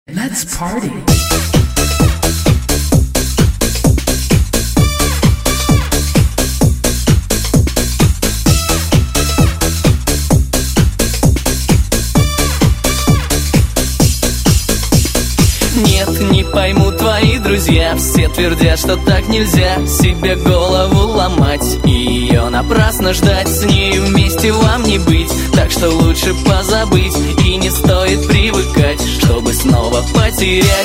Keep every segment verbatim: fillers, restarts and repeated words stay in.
Let's party. Нет, не пойму твои друзья. Все твердят, что так нельзя себе голову ломать и ее напрасно ждать. С нею вместе вам не быть, так что лучше позабыть. И не стоит привыкать, чтобы снова потерять.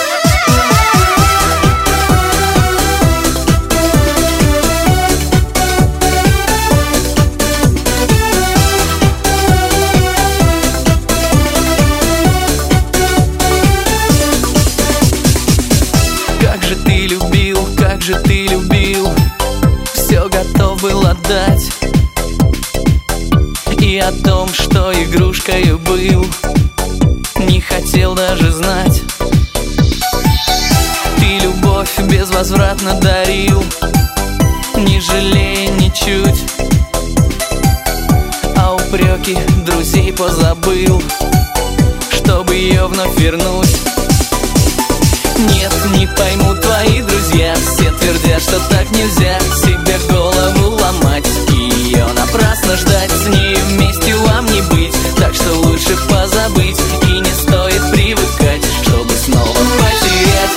Как же ты любил, как же ты любил, все готов был отдать. И о том, что игрушкою был, не хотел даже знать. Ты любовь безвозвратно дарил, не жалея ничуть. А упреки друзей позабыл, чтобы ее вновь вернуть. Нет, не пойму твои друзья. Все твердят, что так нельзя себе голову ломать и ее напрасно ждать. С ней вместе вам не быть, так что лучше позабыть. И не стоит привыкать, чтобы снова потерять.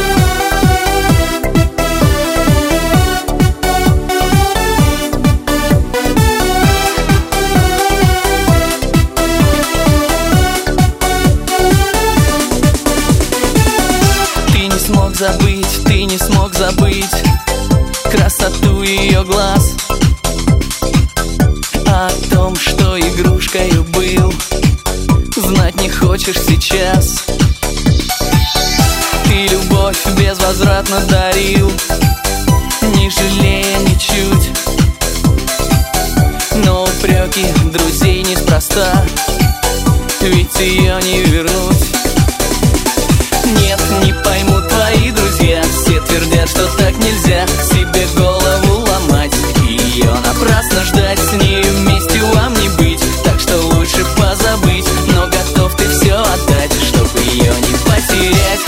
Смог забыть, ты не смог забыть красоту ее глаз. А о том, что игрушкою был, знать не хочешь сейчас. Ты любовь безвозвратно дарил, не жалея ничуть. Но упреки друзей неспроста, ведь ее не вернуть. Нет, не пойму твои друзья. Все твердят, что так нельзя себе голову ломать и ее напрасно ждать. С ней вместе вам не быть, так что лучше позабыть. Но готов ты все отдать, чтобы ее не потерять.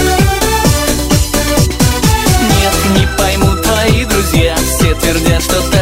Нет, не пойму твои друзья. Все твердят, что